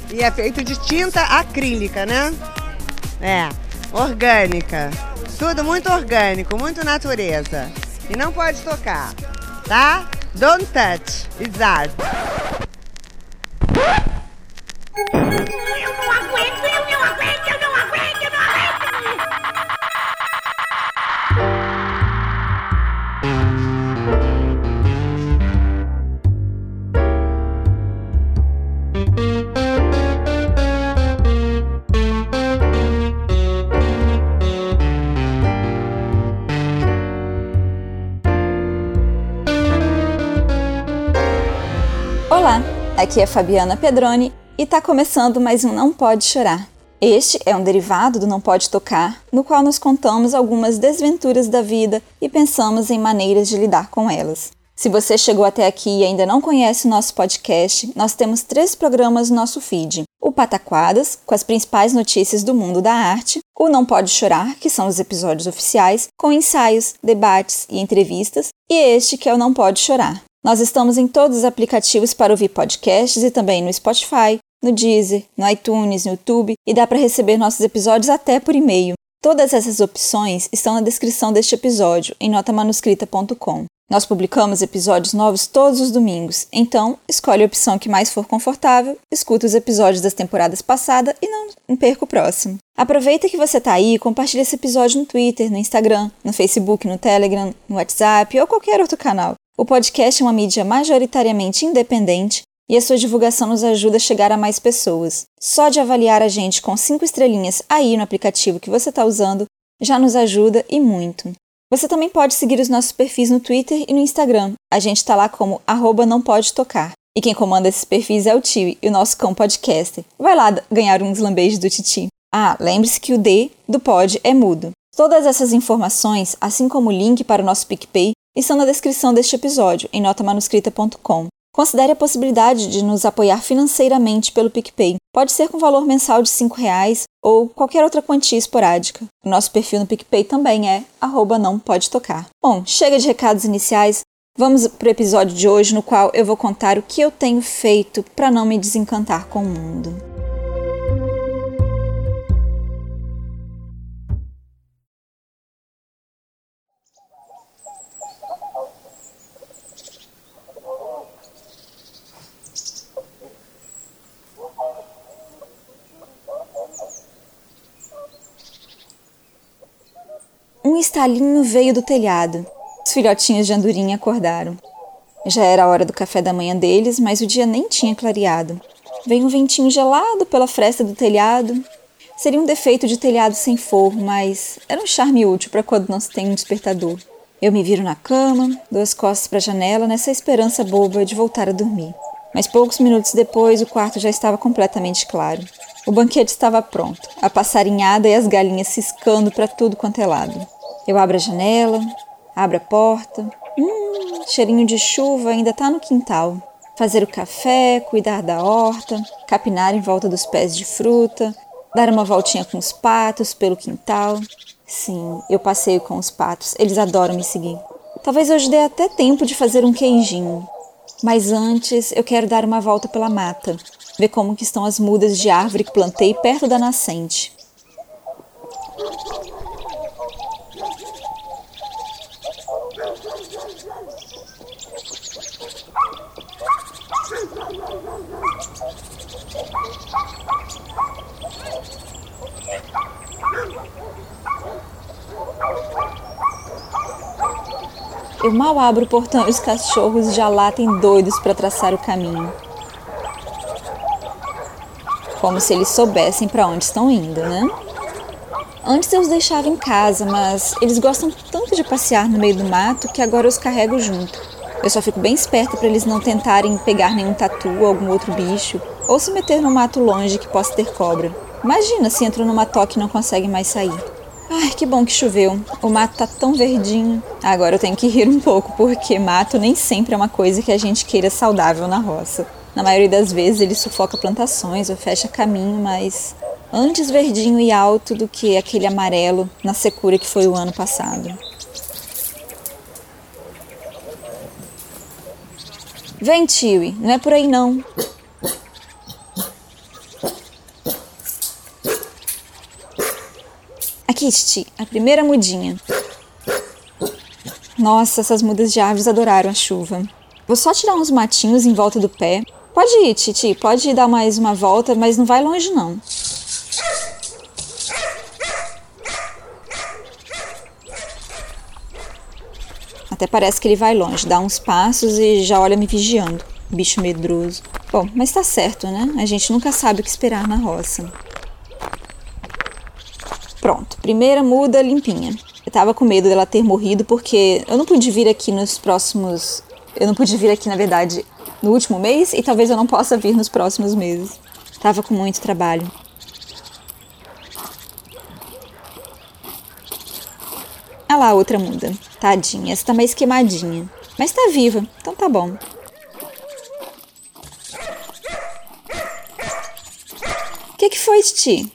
E é feito de tinta acrílica, né? É, orgânica. Tudo muito orgânico, muito natureza. E não pode tocar, tá? Don't touch, it's art. Eu não aguento, eu não aguento, eu não aguento, eu não aguento! Olá, aqui é Fabiana Pedroni e tá começando mais um Não Pode Chorar. Este é um derivado do Não Pode Tocar, no qual nós contamos algumas desventuras da vida e pensamos em maneiras de lidar com elas. Se você chegou até aqui e ainda não conhece o nosso podcast, nós temos 3 programas no nosso feed. O Pataquadas, com as principais notícias do mundo da arte, o Não Pode Chorar, que são os episódios oficiais, com ensaios, debates e entrevistas, e este que é o Não Pode Chorar. Nós estamos em todos os aplicativos para ouvir podcasts e também no Spotify, no Deezer, no iTunes, no YouTube, e dá para receber nossos episódios até por e-mail. Todas essas opções estão na descrição deste episódio, em notamanuscrita.com. Nós publicamos episódios novos todos os domingos, então escolhe a opção que mais for confortável, escuta os episódios das temporadas passadas e não perca o próximo. Aproveita que você está aí e compartilha esse episódio no Twitter, no Instagram, no Facebook, no Telegram, no WhatsApp ou qualquer outro canal. O podcast é uma mídia majoritariamente independente e a sua divulgação nos ajuda a chegar a mais pessoas. Só de avaliar a gente com 5 estrelinhas aí no aplicativo que você está usando já nos ajuda e muito. Você também pode seguir os nossos perfis no Twitter e no Instagram. A gente está lá como @nãopodetocar. E quem comanda esses perfis é o Tio, o nosso cão podcaster. Vai lá ganhar uns lambejos do Titi. Ah, lembre-se que o D do pod é mudo. Todas essas informações, assim como o link para o nosso PicPay, estão na descrição deste episódio, em notamanuscrita.com. Considere a possibilidade de nos apoiar financeiramente pelo PicPay. Pode ser com valor mensal de R$5 ou qualquer outra quantia esporádica. O nosso perfil no PicPay também é @nãopodetocar. Bom, chega de recados iniciais. Vamos para o episódio de hoje, no qual eu vou contar o que eu tenho feito para não me desencantar com o mundo. Um estalinho veio do telhado. Os filhotinhos de andorinha acordaram. Já era a hora do café da manhã deles, mas o dia nem tinha clareado. Veio um ventinho gelado pela fresta do telhado. Seria um defeito de telhado sem forro, mas era um charme útil para quando não se tem um despertador. Eu me viro na cama, dou as costas para a janela nessa esperança boba de voltar a dormir. Mas poucos minutos depois, o quarto já estava completamente claro. O banquete estava pronto, a passarinhada e as galinhas ciscando para tudo quanto é lado. Eu abro a janela, abro a porta. Cheirinho de chuva ainda tá no quintal. Fazer o café, cuidar da horta, capinar em volta dos pés de fruta, dar uma voltinha com os patos pelo quintal. Sim, eu passeio com os patos, eles adoram me seguir. Talvez hoje dê até tempo de fazer um queijinho. Mas antes eu quero dar uma volta pela mata, ver como que estão as mudas de árvore que plantei perto da nascente. Eu mal abro o portão e os cachorros já latem doidos para traçar o caminho. Como se eles soubessem para onde estão indo, né? Antes eu os deixava em casa, mas eles gostam tanto de passear no meio do mato que agora eu os carrego junto. Eu só fico bem esperta para eles não tentarem pegar nenhum tatu ou algum outro bicho, ou se meter no mato longe que possa ter cobra. Imagina se entram numa toca e não conseguem mais sair. Ai, que bom que choveu. O mato tá tão verdinho. Agora eu tenho que rir um pouco, porque mato nem sempre é uma coisa que a gente queira saudável na roça. Na maioria das vezes ele sufoca plantações ou fecha caminho, mas antes verdinho e alto do que aquele amarelo na secura que foi o ano passado. Vem, Tiwi, não é por aí não. aqui, Titi, a primeira mudinha. Nossa, essas mudas de árvores adoraram a chuva. Vou só tirar uns matinhos em volta do pé. Pode ir, Titi, pode dar mais uma volta, mas não vai longe não. Até parece que ele vai longe, dá uns passos e já olha me vigiando. Bicho medroso. Bom, mas tá certo, né? A gente nunca sabe o que esperar na roça. Pronto, primeira muda limpinha. Eu tava com medo dela ter morrido porque eu não pude vir aqui nos próximos... Eu não pude vir aqui, na verdade, no último mês e talvez eu não possa vir nos próximos meses. Tava com muito trabalho. Ah lá, outra muda. Tadinha, essa tá mais queimadinha. Mas tá viva, então tá bom. O que foi, Titi?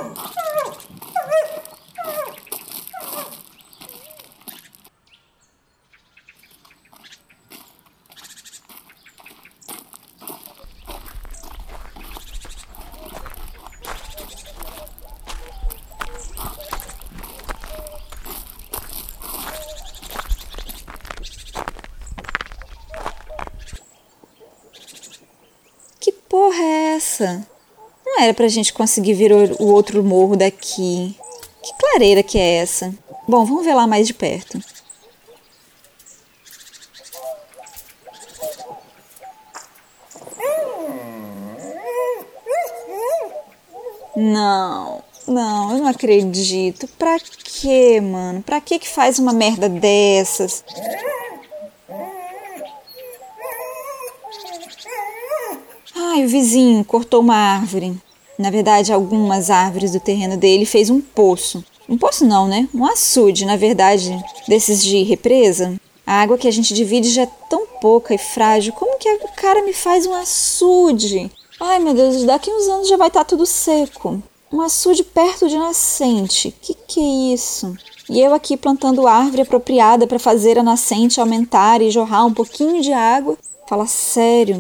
Que porra é essa? Não era pra gente conseguir ver o outro morro daqui. Que clareira que é essa? Bom, vamos ver lá mais de perto. Não, eu não acredito. Pra quê, mano? Pra que faz uma merda dessas? Ai, o vizinho cortou uma árvore. Na verdade, algumas árvores do terreno dele fez um poço. Um poço não, né? Um açude, na verdade, desses de represa. A água que a gente divide já é tão pouca e frágil. Como que o cara me faz um açude? Ai, meu Deus, daqui uns anos já vai estar tudo seco. Um açude perto de nascente. Que é isso? E eu aqui plantando árvore apropriada para fazer a nascente aumentar e jorrar um pouquinho de água. Fala sério.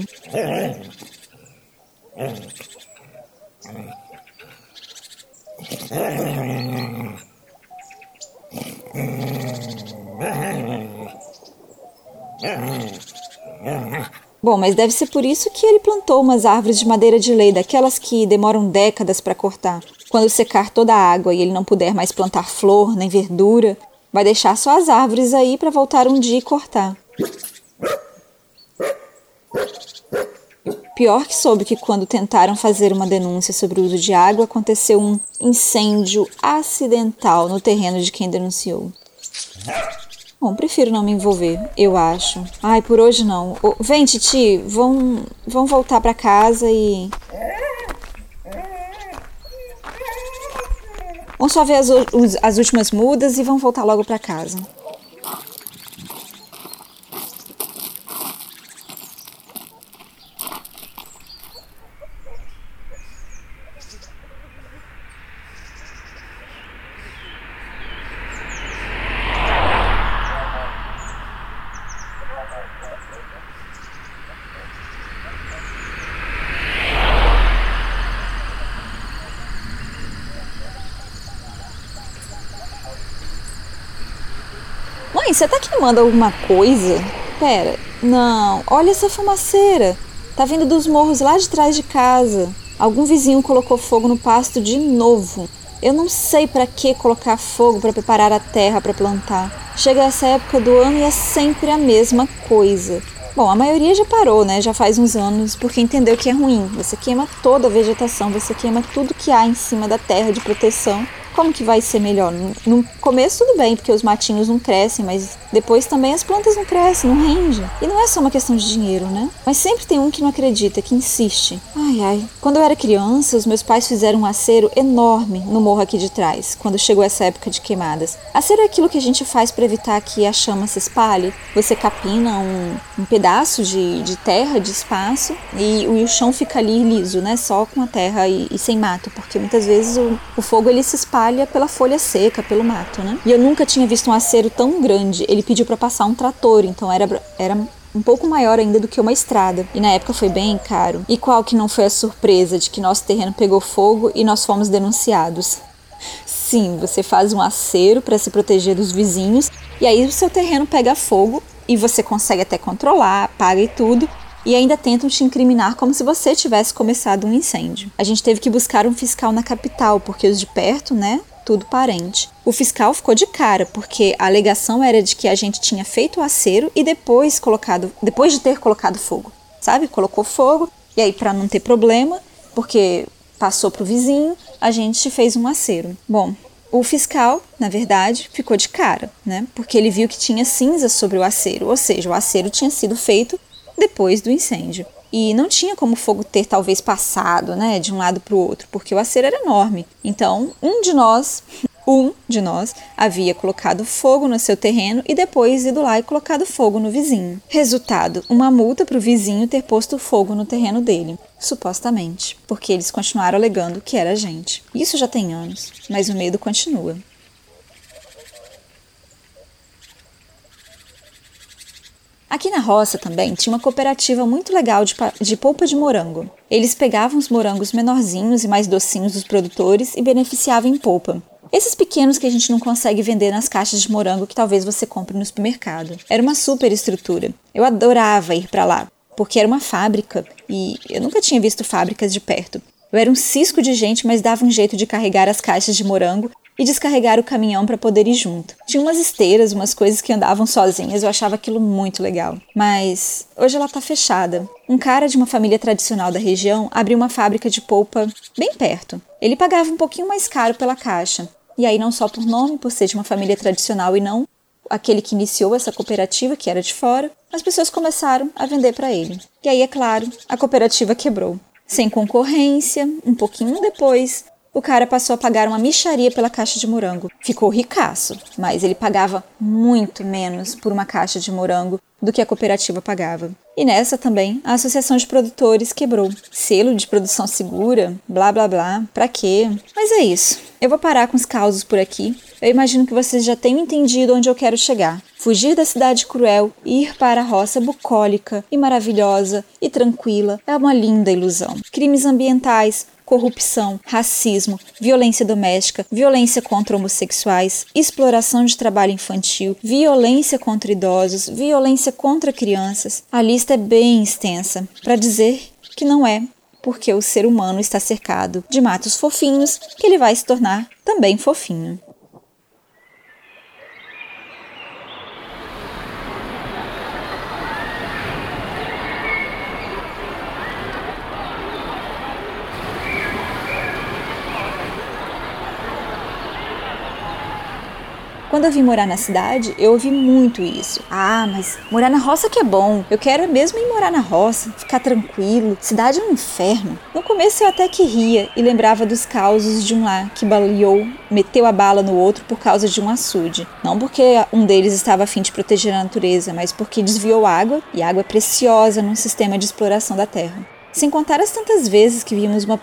Bom, mas deve ser por isso que ele plantou umas árvores de madeira de lei, daquelas que demoram décadas para cortar. Quando secar toda a água e ele não puder mais plantar flor nem verdura, vai deixar só as árvores aí para voltar um dia e cortar. Pior que soube que quando tentaram fazer uma denúncia sobre o uso de água, aconteceu um incêndio acidental no terreno de quem denunciou. Bom, prefiro não me envolver, eu acho. Ai, por hoje não. Vem, Titi, vamos voltar pra casa e... Vamos só ver as últimas mudas e vamos voltar logo pra casa. Mãe, você tá queimando alguma coisa? Pera, não, olha essa fumaceira. Tá vindo dos morros lá de trás de casa. Algum vizinho colocou fogo no pasto de novo. Eu não sei pra que colocar fogo pra preparar a terra pra plantar. Chega essa época do ano e é sempre a mesma coisa. Bom, a maioria já parou, né? Já faz uns anos, porque entendeu que é ruim. Você queima toda a vegetação, você queima tudo que há em cima da terra de proteção. Como que vai ser melhor? No começo tudo bem, porque os matinhos não crescem, mas depois também as plantas não crescem, não rendem. E não é só uma questão de dinheiro, né? Mas sempre tem um que não acredita, que insiste. Ai. Quando eu era criança, os meus pais fizeram um acero enorme no morro aqui de trás, quando chegou essa época de queimadas. Acero é aquilo que a gente faz para evitar que a chama se espalhe. Você capina um pedaço de terra, de espaço, e o chão fica ali liso, né? Só com a terra e sem mato, porque muitas vezes o fogo ele se espalha pela folha seca, pelo mato, né? E eu nunca tinha visto um acero tão grande. Ele pediu para passar um trator, então era um pouco maior ainda do que uma estrada. E na época foi bem caro. E qual que não foi a surpresa de que nosso terreno pegou fogo e nós fomos denunciados? Sim, você faz um acero para se proteger dos vizinhos e aí o seu terreno pega fogo e você consegue até controlar, apaga e tudo. E ainda tentam te incriminar como se você tivesse começado um incêndio. A gente teve que buscar um fiscal na capital, porque os de perto, né, tudo parente. O fiscal ficou de cara, porque a alegação era de que a gente tinha feito o acero e depois de ter colocado fogo, sabe? Colocou fogo, e aí para não ter problema, porque passou pro vizinho, a gente fez um acero. Bom, o fiscal, na verdade, ficou de cara, né? Porque ele viu que tinha cinza sobre o acero, ou seja, o acero tinha sido feito depois do incêndio. E não tinha como o fogo ter talvez passado, né, de um lado para o outro, porque o acero era enorme. Então, um de nós havia colocado fogo no seu terreno e depois ido lá e colocado fogo no vizinho. Resultado, uma multa para o vizinho ter posto fogo no terreno dele, supostamente, porque eles continuaram alegando que era a gente. Isso já tem anos, mas o medo continua. Aqui na roça também tinha uma cooperativa muito legal de polpa de morango. Eles pegavam os morangos menorzinhos e mais docinhos dos produtores e beneficiavam em polpa. Esses pequenos que a gente não consegue vender nas caixas de morango que talvez você compre no supermercado. Era uma super estrutura. Eu adorava ir para lá, porque era uma fábrica e eu nunca tinha visto fábricas de perto. Eu era um cisco de gente, mas dava um jeito de carregar as caixas de morango e descarregar o caminhão para poder ir junto. Tinha umas esteiras, umas coisas que andavam sozinhas, eu achava aquilo muito legal. Mas hoje ela tá fechada. Um cara de uma família tradicional da região abriu uma fábrica de polpa bem perto. Ele pagava um pouquinho mais caro pela caixa. E aí não só por nome, por ser de uma família tradicional e não aquele que iniciou essa cooperativa, que era de fora, as pessoas começaram a vender para ele. E aí, é claro, a cooperativa quebrou. Sem concorrência, um pouquinho depois, o cara passou a pagar uma mixaria pela caixa de morango. Ficou ricaço, mas ele pagava muito menos por uma caixa de morango do que a cooperativa pagava. E nessa também, a Associação de Produtores quebrou. Selo de produção segura, blá blá blá, pra quê? Mas é isso. Eu vou parar com os causos por aqui. Eu imagino que vocês já tenham entendido onde eu quero chegar. Fugir da cidade cruel e ir para a roça bucólica e maravilhosa e tranquila é uma linda ilusão. Crimes ambientais, corrupção, racismo, violência doméstica, violência contra homossexuais, exploração de trabalho infantil, violência contra idosos, violência contra crianças. A lista é bem extensa, para dizer que não é porque o ser humano está cercado de matos fofinhos que ele vai se tornar também fofinho. Quando eu vim morar na cidade, eu ouvi muito isso. Ah, mas morar na roça que é bom. Eu quero mesmo ir morar na roça, ficar tranquilo. Cidade é um inferno. No começo eu até que ria e lembrava dos causos de um lá que baleou, meteu a bala no outro por causa de um açude. Não porque um deles estava a fim de proteger a natureza, mas porque desviou água, e água é preciosa num sistema de exploração da terra. Sem contar as tantas vezes que vimos uma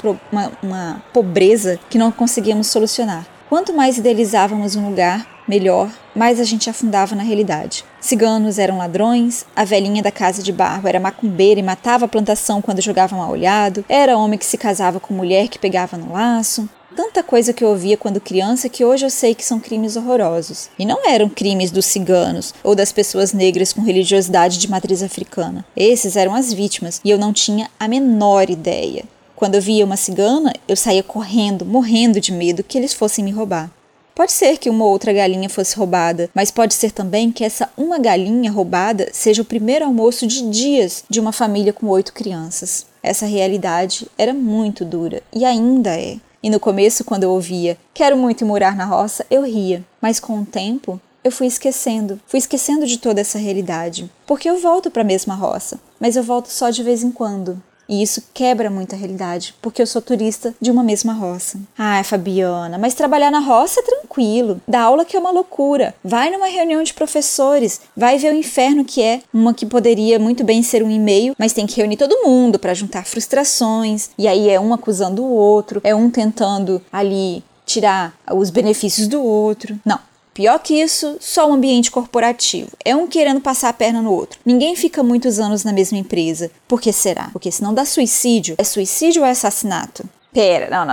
pobreza que não conseguíamos solucionar. Quanto mais idealizávamos um lugar melhor, mais a gente afundava na realidade. Ciganos eram ladrões, a velhinha da casa de barro era macumbeira e matava a plantação quando jogava mal olhado, era homem que se casava com mulher que pegava no laço. Tanta coisa que eu ouvia quando criança que hoje eu sei que são crimes horrorosos. E não eram crimes dos ciganos ou das pessoas negras com religiosidade de matriz africana. Esses eram as vítimas e eu não tinha a menor ideia. Quando eu via uma cigana, eu saía correndo, morrendo de medo que eles fossem me roubar. Pode ser que uma ou outra galinha fosse roubada, mas pode ser também que essa uma galinha roubada seja o primeiro almoço de dias de uma família com 8 crianças. Essa realidade era muito dura e ainda é. E no começo, quando eu ouvia "quero muito ir morar na roça", eu ria. Mas com o tempo, eu fui esquecendo de toda essa realidade. Porque eu volto para a mesma roça, mas eu volto só de vez em quando. E isso quebra muito a realidade, porque eu sou turista de uma mesma roça. Ai, Fabiana, mas trabalhar na roça é tranquilo. Dar aula que é uma loucura. Vai numa reunião de professores, vai ver o inferno que é. Uma que poderia muito bem ser um e-mail, mas tem que reunir todo mundo para juntar frustrações. E aí é um acusando o outro, é um tentando ali tirar os benefícios do outro. Não. Pior que isso, só o ambiente corporativo. É um querendo passar a perna no outro. Ninguém fica muitos anos na mesma empresa. Por que será? Porque senão dá suicídio. É suicídio ou é assassinato? Pera, não.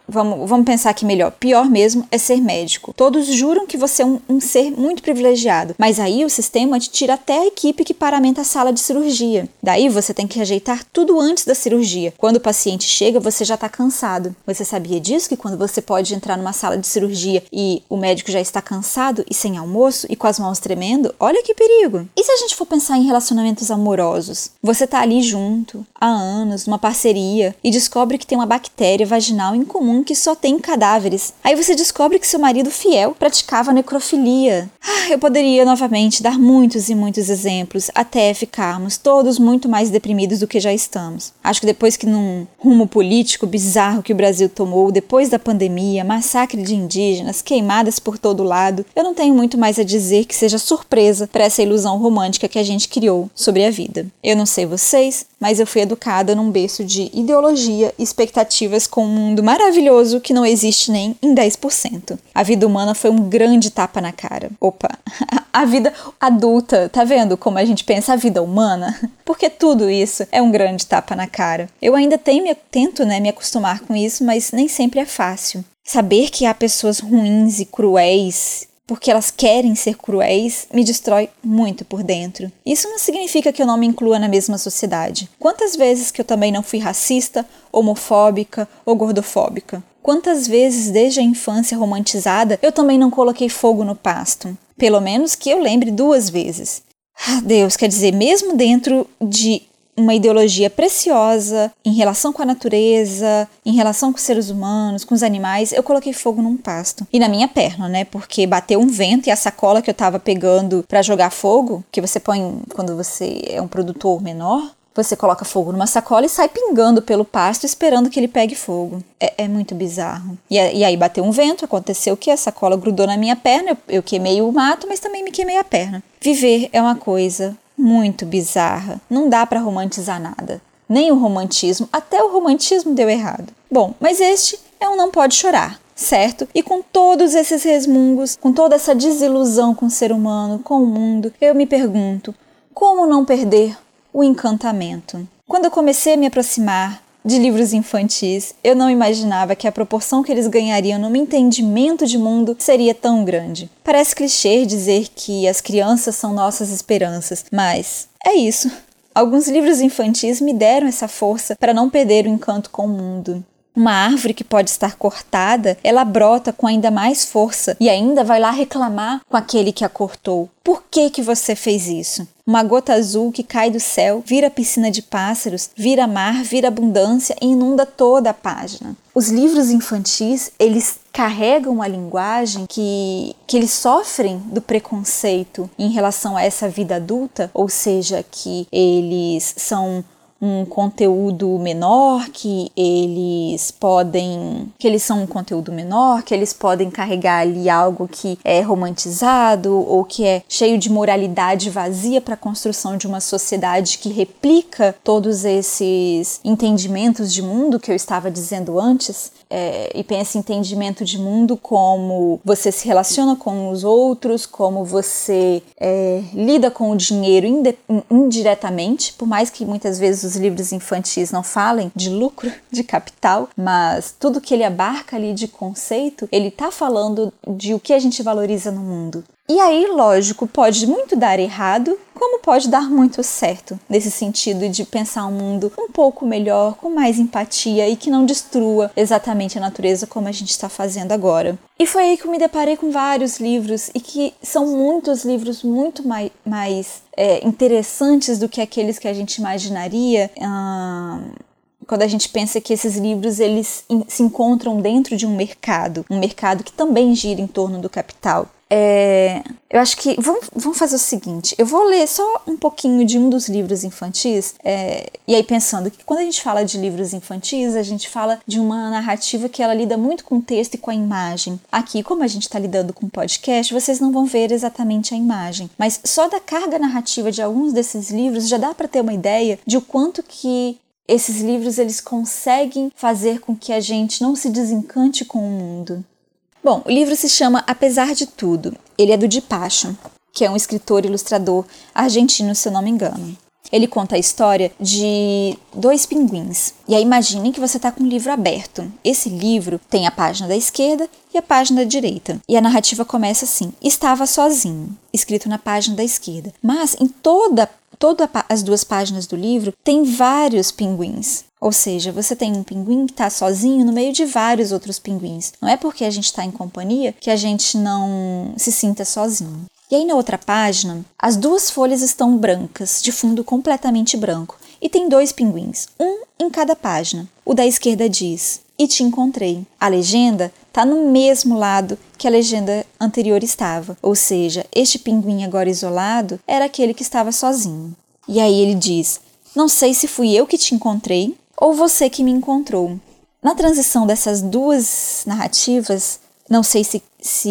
Vamos pensar aqui melhor. Pior mesmo é ser médico. Todos juram que você é um ser muito privilegiado, mas aí o sistema te tira até a equipe que paramenta a sala de cirurgia. Daí você tem que ajeitar tudo antes da cirurgia. Quando o paciente chega, você já está cansado. Você sabia disso? Que quando você pode entrar numa sala de cirurgia e o médico já está cansado e sem almoço e com as mãos tremendo? Olha que perigo! E se a gente for pensar em relacionamentos amorosos? Você tá ali junto, há anos, numa parceria, e descobre que tem uma bactéria vaginal em comum que só tem cadáveres. Aí você descobre que seu marido fiel praticava necrofilia. Eu poderia novamente dar muitos e muitos exemplos até ficarmos todos muito mais deprimidos do que já estamos. Acho que depois que num rumo político bizarro que o Brasil tomou, depois da pandemia, massacre de indígenas, queimadas por todo lado, eu não tenho muito mais a dizer que seja surpresa para essa ilusão romântica que a gente criou sobre a vida. Eu não sei vocês, mas eu fui educada num berço de ideologia e expectativas com um mundo maravilhoso que não existe nem em 10%. A vida humana foi um grande tapa na cara. Opa, a vida adulta, tá vendo como a gente pensa a vida humana? Porque tudo isso é um grande tapa na cara. Eu ainda tento me acostumar com isso, mas nem sempre é fácil. Saber que há pessoas ruins e cruéis porque elas querem ser cruéis, me destrói muito por dentro. Isso não significa que eu não me inclua na mesma sociedade. Quantas vezes que eu também não fui racista, homofóbica ou gordofóbica? Quantas vezes, desde a infância romantizada, eu também não coloquei fogo no pasto? Pelo menos que eu lembre 2 vezes. Deus, quer dizer, mesmo dentro de uma ideologia preciosa em relação com a natureza, em relação com os seres humanos, com os animais, eu coloquei fogo num pasto. E na minha perna, né? Porque bateu um vento e a sacola que eu tava pegando pra jogar fogo, que você põe quando você é um produtor menor, você coloca fogo numa sacola e sai pingando pelo pasto esperando que ele pegue fogo. É muito bizarro. E aí bateu um vento, aconteceu o quê? A sacola grudou na minha perna, eu queimei o mato, mas também me queimei a perna. Viver é uma coisa muito bizarra. Não dá pra romantizar nada. Nem o romantismo, até o romantismo deu errado. Bom, mas este é um Não Pode Chorar, certo? E com todos esses resmungos, com toda essa desilusão com o ser humano, com o mundo, eu me pergunto, como não perder o encantamento? Quando eu comecei a me aproximar de livros infantis, eu não imaginava que a proporção que eles ganhariam no meu entendimento de mundo seria tão grande. Parece clichê dizer que as crianças são nossas esperanças, mas é isso. Alguns livros infantis me deram essa força para não perder o encanto com o mundo. Uma árvore que pode estar cortada, ela brota com ainda mais força e ainda vai lá reclamar com aquele que a cortou. Por que você fez isso? Uma gota azul que cai do céu, vira piscina de pássaros, vira mar, vira abundância e inunda toda a página. Os livros infantis, eles carregam a linguagem que eles sofrem do preconceito em relação a essa vida adulta, ou seja, que eles são um conteúdo menor, que eles são um conteúdo menor, que eles podem carregar ali algo que é romantizado ou que é cheio de moralidade vazia para a construção de uma sociedade que replica todos esses entendimentos de mundo que eu estava dizendo antes. E pensa em entendimento de mundo como você se relaciona com os outros, como você lida com o dinheiro indiretamente, por mais que muitas vezes os livros infantis não falem de lucro, de capital, mas tudo que ele abarca ali de conceito, ele tá falando de o que a gente valoriza no mundo. E aí, lógico, pode muito dar errado, como pode dar muito certo, nesse sentido de pensar um mundo um pouco melhor, com mais empatia e que não destrua exatamente a natureza como a gente está fazendo agora. E foi aí que eu me deparei com vários livros, e que são muitos livros muito mais interessantes do que aqueles que a gente imaginaria, quando a gente pensa que esses livros eles se encontram dentro de um mercado que também gira em torno do capital. Eu acho que vamos fazer o seguinte, eu vou ler só um pouquinho de um dos livros infantis, e aí pensando que quando a gente fala de livros infantis, a gente fala de uma narrativa que ela lida muito com o texto e com a imagem. Aqui, como a gente está lidando com podcast, vocês não vão ver exatamente a imagem, mas só da carga narrativa de alguns desses livros já dá para ter uma ideia de o quanto que esses livros eles conseguem fazer com que a gente não se desencante com o mundo. Bom, o livro se chama Apesar de Tudo. Ele é do Di Pacho, que é um escritor e ilustrador argentino, se eu não me engano. Ele conta a história de 2 pinguins. E aí imaginem que você está com um livro aberto. Esse livro tem a página da esquerda e a página da direita. E a narrativa começa assim: estava sozinho, escrito na página da esquerda. Mas em todas as 2 páginas do livro tem vários pinguins. Ou seja, você tem um pinguim que está sozinho no meio de vários outros pinguins. Não é porque a gente está em companhia que a gente não se sinta sozinho. E aí na outra página, as 2 folhas estão brancas, de fundo completamente branco. E tem 2 pinguins, um em cada página. O da esquerda diz: "E te encontrei". A legenda está no mesmo lado que a legenda anterior estava. Ou seja, este pinguim agora isolado era aquele que estava sozinho. E aí ele diz: "Não sei se fui eu que te encontrei ou você que me encontrou". Na transição dessas 2 narrativas, não sei se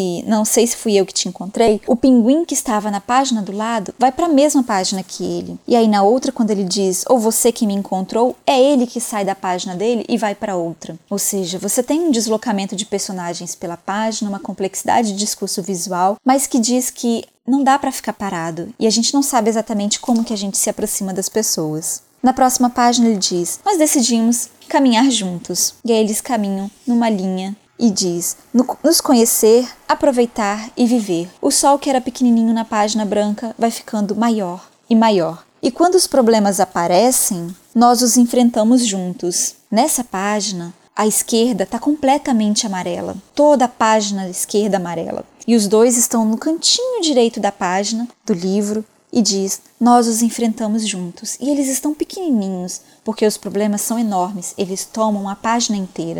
fui eu que te encontrei, o pinguim que estava na página do lado vai para a mesma página que ele. E aí na outra, quando ele diz ou você que me encontrou, é ele que sai da página dele e vai para outra. Ou seja, você tem um deslocamento de personagens pela página, uma complexidade de discurso visual, mas que diz que não dá para ficar parado e a gente não sabe exatamente como que a gente se aproxima das pessoas. Na próxima página ele diz: nós decidimos caminhar juntos. E aí eles caminham numa linha e diz: nos conhecer, aproveitar e viver. O sol que era pequenininho na página branca vai ficando maior e maior. E quando os problemas aparecem, nós os enfrentamos juntos. Nessa página, a esquerda está completamente amarela. Toda a página esquerda amarela. E os 2 estão no cantinho direito da página do livro e diz: nós os enfrentamos juntos. E eles estão pequenininhos, porque os problemas são enormes. Eles tomam a página inteira.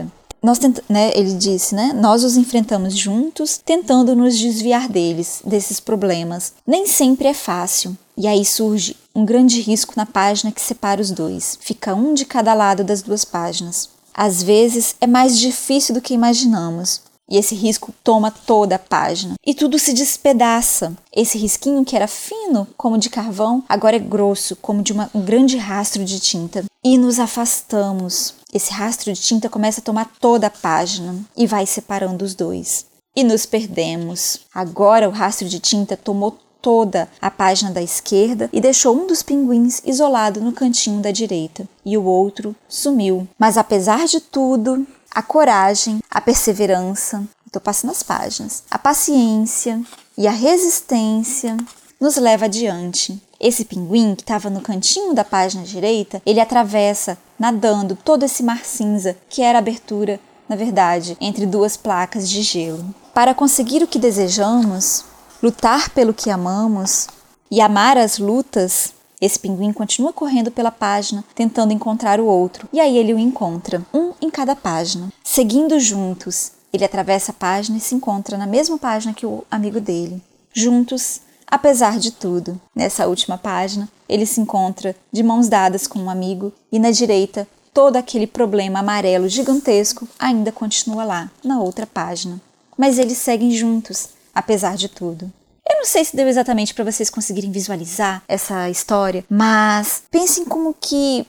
Ele disse, nós os enfrentamos juntos, tentando nos desviar desses problemas. Nem sempre é fácil. E aí surge um grande risco na página que separa os 2. Fica um de cada lado das 2 páginas. Às vezes é mais difícil do que imaginamos. E esse risco toma toda a página. E tudo se despedaça. Esse risquinho que era fino, como de carvão, agora é grosso, como de um grande rastro de tinta. E nos afastamos. Esse rastro de tinta começa a tomar toda a página e vai separando os 2. E nos perdemos. Agora o rastro de tinta tomou toda a página da esquerda e deixou um dos pinguins isolado no cantinho da direita. E o outro sumiu. Mas apesar de tudo, a coragem, a perseverança, estou passando as páginas, a paciência e a resistência nos leva adiante. Esse pinguim que estava no cantinho da página direita, ele atravessa, nadando, todo esse mar cinza, que era a abertura, na verdade, entre 2 placas de gelo. Para conseguir o que desejamos, lutar pelo que amamos e amar as lutas, esse pinguim continua correndo pela página, tentando encontrar o outro. E aí ele o encontra, um em cada página. Seguindo juntos, ele atravessa a página e se encontra na mesma página que o amigo dele. Juntos, apesar de tudo. Nessa última página, ele se encontra de mãos dadas com um amigo e na direita, todo aquele problema amarelo gigantesco ainda continua lá, na outra página. Mas eles seguem juntos, apesar de tudo. Eu não sei se deu exatamente para vocês conseguirem visualizar essa história, mas pensem como que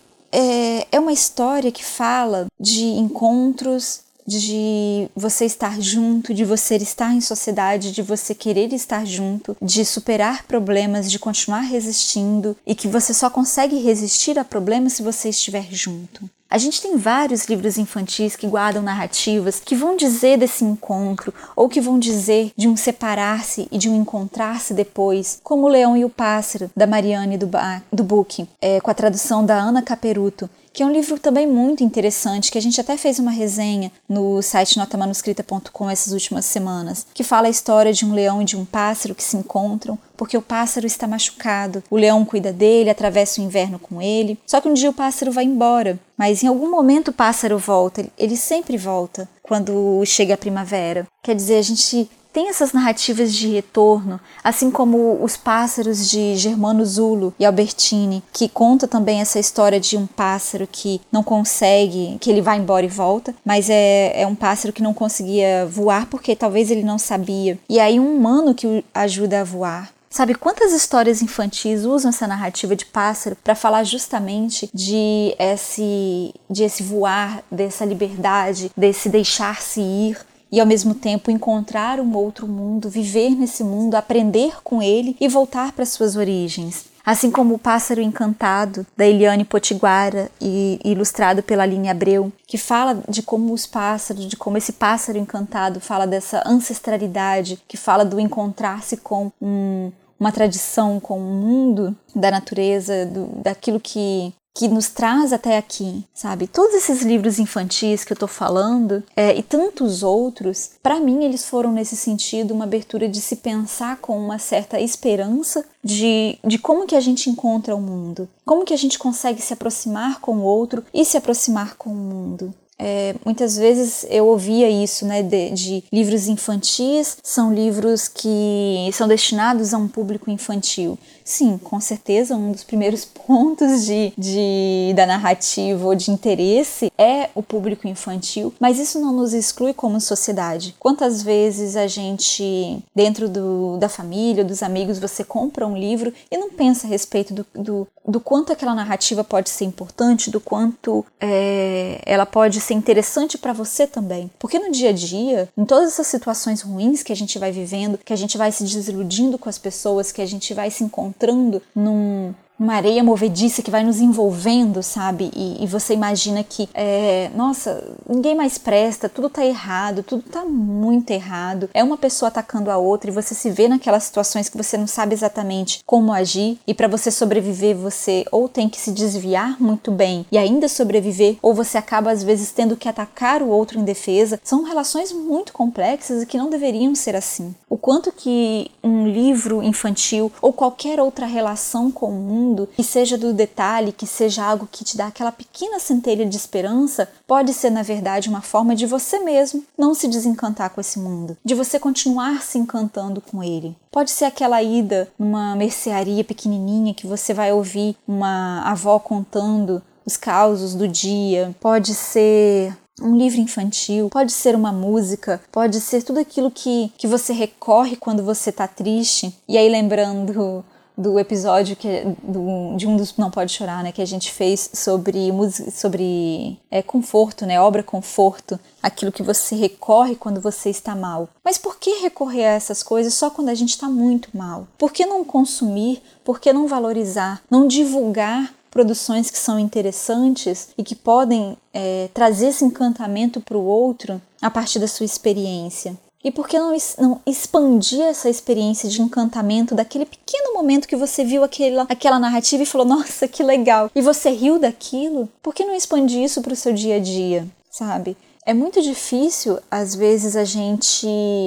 é uma história que fala de encontros, de você estar junto, de você estar em sociedade, de você querer estar junto, de superar problemas, de continuar resistindo e que você só consegue resistir a problemas se você estiver junto. A gente tem vários livros infantis que guardam narrativas que vão dizer desse encontro ou que vão dizer de um separar-se e de um encontrar-se depois, como O Leão e o Pássaro, da Mariane Dubuc, com a tradução da Ana Caperuto, que é um livro também muito interessante, que a gente até fez uma resenha no site notamanuscrita.com essas últimas semanas, que fala a história de um leão e de um pássaro que se encontram, porque o pássaro está machucado, o leão cuida dele, atravessa o inverno com ele, só que um dia o pássaro vai embora, mas em algum momento o pássaro volta, ele sempre volta quando chega a primavera. Quer dizer, a gente tem essas narrativas de retorno, assim como Os Pássaros de Germano Zulo e Albertini, que conta também essa história de um pássaro que não consegue, que ele vai embora e volta, mas é um pássaro que não conseguia voar porque talvez ele não sabia. E aí um humano que o ajuda a voar. Sabe quantas histórias infantis usam essa narrativa de pássaro para falar justamente de esse voar, dessa liberdade, desse deixar-se ir e ao mesmo tempo encontrar um outro mundo, viver nesse mundo, aprender com ele e voltar para suas origens. Assim como O Pássaro Encantado, da Eliane Potiguara, e ilustrado pela Aline Abreu, que fala de como os pássaros, de como esse pássaro encantado fala dessa ancestralidade, que fala do encontrar-se com uma tradição, com o mundo da natureza, daquilo que nos traz até aqui, sabe? Todos esses livros infantis que eu tô falando, e tantos outros, para mim eles foram nesse sentido uma abertura de se pensar com uma certa esperança de como que a gente encontra o mundo, como que a gente consegue se aproximar com o outro e se aproximar com o mundo. Muitas vezes eu ouvia isso, né, de livros infantis são livros que são destinados a um público infantil. Sim, com certeza um dos primeiros pontos da narrativa ou de interesse é o público infantil, mas isso não nos exclui como sociedade. Quantas vezes a gente, dentro da família, dos amigos, você compra um livro e não pensa a respeito do quanto aquela narrativa pode ser importante, do quanto ela pode ser interessante para você também. Porque no dia a dia, em todas essas situações ruins que a gente vai vivendo, que a gente vai se desiludindo com as pessoas, que a gente vai se encontrando numa areia movediça que vai nos envolvendo, sabe? E você imagina que, nossa, ninguém mais presta, tudo tá errado, tudo tá muito errado. É uma pessoa atacando a outra e você se vê naquelas situações que você não sabe exatamente como agir. E para você sobreviver, você ou tem que se desviar muito bem e ainda sobreviver, ou você acaba às vezes tendo que atacar o outro em defesa. São relações muito complexas e que não deveriam ser assim. O quanto que um livro infantil ou qualquer outra relação com o mundo, que seja do detalhe, que seja algo que te dá aquela pequena centelha de esperança, pode ser na verdade uma forma de você mesmo não se desencantar com esse mundo, de você continuar se encantando com ele. Pode ser aquela ida numa mercearia pequenininha que você vai ouvir uma avó contando os causos do dia, pode ser um livro infantil, pode ser uma música, pode ser tudo aquilo que você recorre quando você tá triste. E aí, lembrando do episódio de um dos Não Pode Chorar, né, que a gente fez sobre conforto, né, obra conforto, aquilo que você recorre quando você está mal. Mas por que recorrer a essas coisas só quando a gente está muito mal? Por que não consumir? Por que não valorizar? Não divulgar produções que são interessantes e que podem trazer esse encantamento para o outro a partir da sua experiência? E por que não expandir essa experiência de encantamento daquele pequeno momento que você viu aquela narrativa e falou, nossa, que legal, e você riu daquilo? Por que não expandir isso para o seu dia a dia, sabe? É muito difícil, às vezes, a gente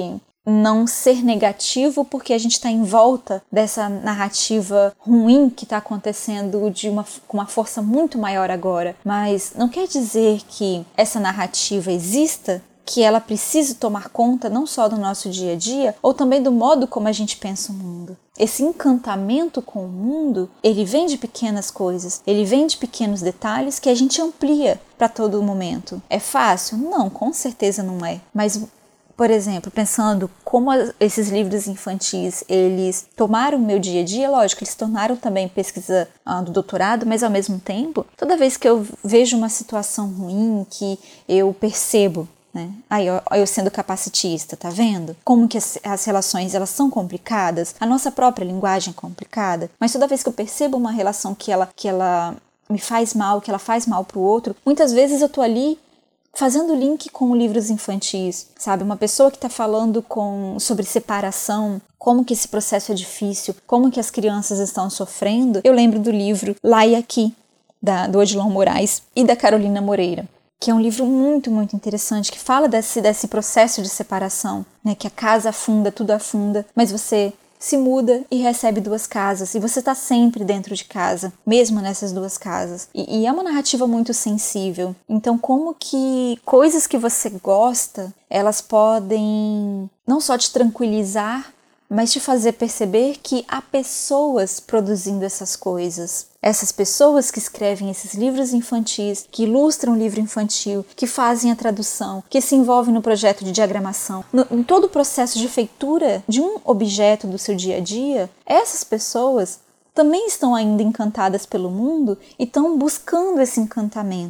não ser negativo porque a gente está em volta dessa narrativa ruim que está acontecendo com uma força muito maior agora. Mas não quer dizer que essa narrativa exista, que ela precise tomar conta não só do nosso dia a dia, ou também do modo como a gente pensa o mundo. Esse encantamento com o mundo, ele vem de pequenas coisas, ele vem de pequenos detalhes que a gente amplia para todo momento. É fácil? Não, com certeza não é. Mas, por exemplo, pensando como esses livros infantis, eles tomaram o meu dia a dia, lógico, eles tornaram também pesquisa do doutorado, mas ao mesmo tempo, toda vez que eu vejo uma situação ruim, que eu percebo, né? Aí eu sendo capacitista, tá vendo? Como que as relações elas são complicadas, a nossa própria linguagem é complicada, mas toda vez que eu percebo uma relação que ela me faz mal, que ela faz mal pro outro, muitas vezes eu tô ali fazendo link com livros infantis, sabe? Uma pessoa que tá falando sobre separação, como que esse processo é difícil, como que as crianças estão sofrendo. Eu lembro do livro Lá e Aqui, do Odilon Moraes e da Carolina Moreira, que é um livro muito, muito interessante, que fala desse processo de separação, né? Que a casa afunda, tudo afunda, mas você se muda e recebe 2 casas, e você está sempre dentro de casa, mesmo nessas 2 casas. E é uma narrativa muito sensível. Então, como que coisas que você gosta, elas podem não só te tranquilizar, mas te fazer perceber que há pessoas produzindo essas coisas. Essas pessoas que escrevem esses livros infantis, que ilustram o livro infantil, que fazem a tradução, que se envolvem no projeto de diagramação, em todo o processo de feitura de um objeto do seu dia a dia, essas pessoas também estão ainda encantadas pelo mundo e estão buscando esse encantamento.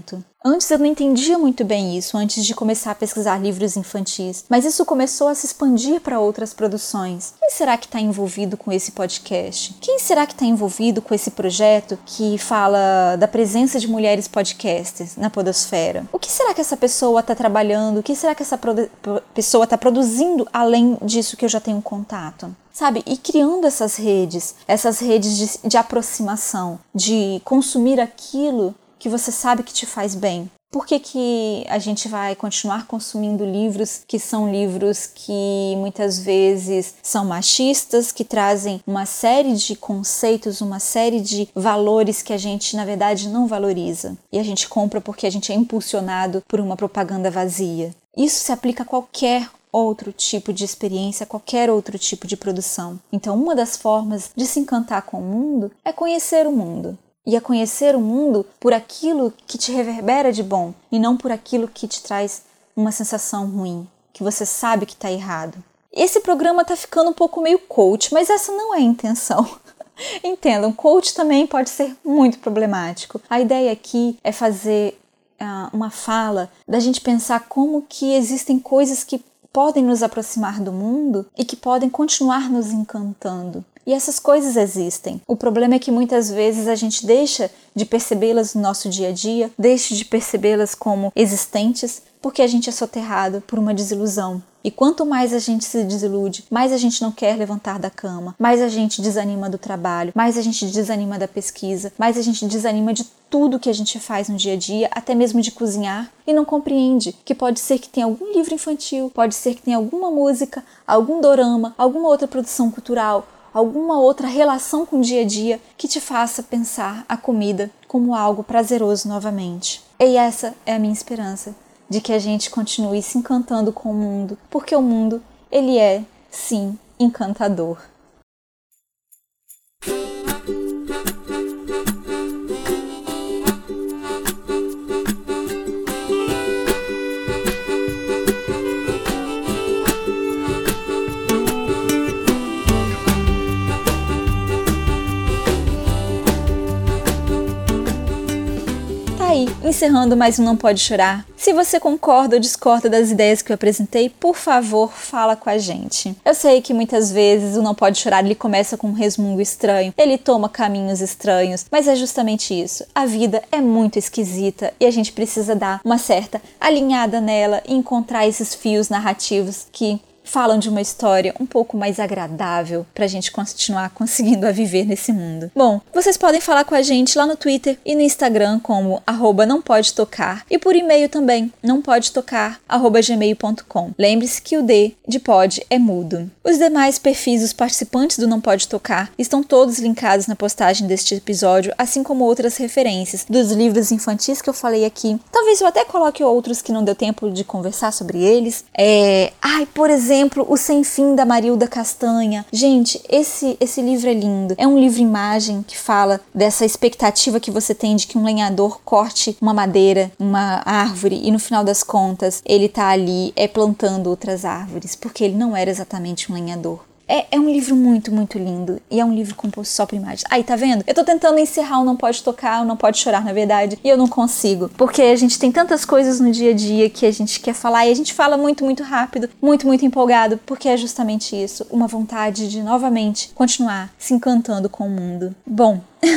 Antes eu não entendia muito bem isso, antes de começar a pesquisar livros infantis, mas isso começou a se expandir para outras produções. Quem será que está envolvido com esse podcast? Quem será que está envolvido com esse projeto que fala da presença de mulheres podcasters na podosfera? O que será que essa pessoa está trabalhando? O que será que essa pessoa está produzindo além disso que eu já tenho contato? Sabe, e criando essas redes de aproximação, de consumir aquilo que você sabe que te faz bem. Por que a gente vai continuar consumindo livros que são livros que muitas vezes são machistas, que trazem uma série de conceitos, uma série de valores que a gente, na verdade, não valoriza? E a gente compra porque a gente é impulsionado por uma propaganda vazia. Isso se aplica a qualquer outro tipo de experiência, qualquer outro tipo de produção. Então, uma das formas de se encantar com o mundo é conhecer o mundo. E a conhecer o mundo por aquilo que te reverbera de bom e não por aquilo que te traz uma sensação ruim, que você sabe que está errado. Esse programa está ficando um pouco meio coach, mas essa não é a intenção. Entendam, coach também pode ser muito problemático. A ideia aqui é fazer uma fala da gente pensar como que existem coisas que podem nos aproximar do mundo e que podem continuar nos encantando. E essas coisas existem. O problema é que muitas vezes a gente deixa de percebê-las no nosso dia a dia, deixa de percebê-las como existentes, porque a gente é soterrado por uma desilusão. E quanto mais a gente se desilude, mais a gente não quer levantar da cama, mais a gente desanima do trabalho, mais a gente desanima da pesquisa, mais a gente desanima de tudo que a gente faz no dia a dia, até mesmo de cozinhar, e não compreende que pode ser que tenha algum livro infantil, pode ser que tenha alguma música, algum dorama, alguma outra produção cultural, alguma outra relação com o dia a dia que te faça pensar a comida como algo prazeroso novamente. E essa é a minha esperança, de que a gente continue se encantando com o mundo, porque o mundo, ele é, sim, encantador. Encerrando mais um Não Pode Chorar. Se você concorda ou discorda das ideias que eu apresentei, por favor, fala com a gente. Eu sei que muitas vezes o Não Pode Chorar ele começa com um resmungo estranho, ele toma caminhos estranhos, mas é justamente isso. A vida é muito esquisita e a gente precisa dar uma certa alinhada nela e encontrar esses fios narrativos que falam de uma história um pouco mais agradável pra gente continuar conseguindo a viver nesse mundo. Bom, vocês podem falar com a gente lá no Twitter e no Instagram como @nãopodetocar e por e-mail também, nãopodetocar@gmail.com. Lembre-se que o D de pod é mudo. Os demais perfis dos participantes do Não Pode Tocar estão todos linkados na postagem deste episódio, assim como outras referências dos livros infantis que eu falei aqui. Talvez eu até coloque outros que não deu tempo de conversar sobre eles. Por exemplo, O Sem Fim, da Marilda Castanha. Gente, esse livro é lindo. É um livro-imagem que fala dessa expectativa que você tem de que um lenhador corte uma madeira, uma árvore, e no final das contas ele tá ali plantando outras árvores, porque ele não era exatamente um lenhador. É um livro muito, muito lindo. E é um livro composto só por imagens. Aí, tá vendo? Eu tô tentando encerrar o Não Pode Tocar, o Não Pode Chorar, na verdade. E eu não consigo. Porque a gente tem tantas coisas no dia a dia que a gente quer falar. E a gente fala muito, muito rápido. Muito, muito empolgado. Porque é justamente isso. Uma vontade de, novamente, continuar se encantando com o mundo. Bom...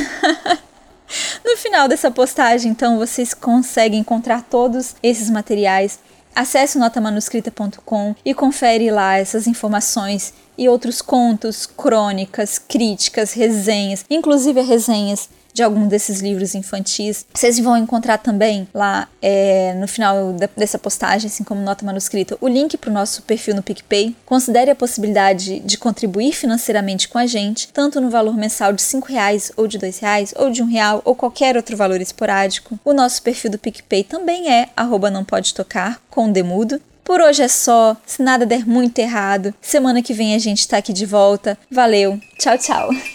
No final dessa postagem, então, vocês conseguem encontrar todos esses materiais. Acesse o notamanuscrita.com e confere lá essas informações e outros contos, crônicas, críticas, resenhas, inclusive resenhas de algum desses livros infantis. Vocês vão encontrar também lá no final dessa postagem, assim como nota manuscrita, o link para o nosso perfil no PicPay. Considere a possibilidade de contribuir financeiramente com a gente, tanto no valor mensal de R$5 ou de R$2 ou de R$1 ou qualquer outro valor esporádico. O nosso perfil do PicPay também é @nãopodetocar, com demudo. Por hoje é só, se nada der muito errado, semana que vem a gente tá aqui de volta. Valeu, tchau, tchau!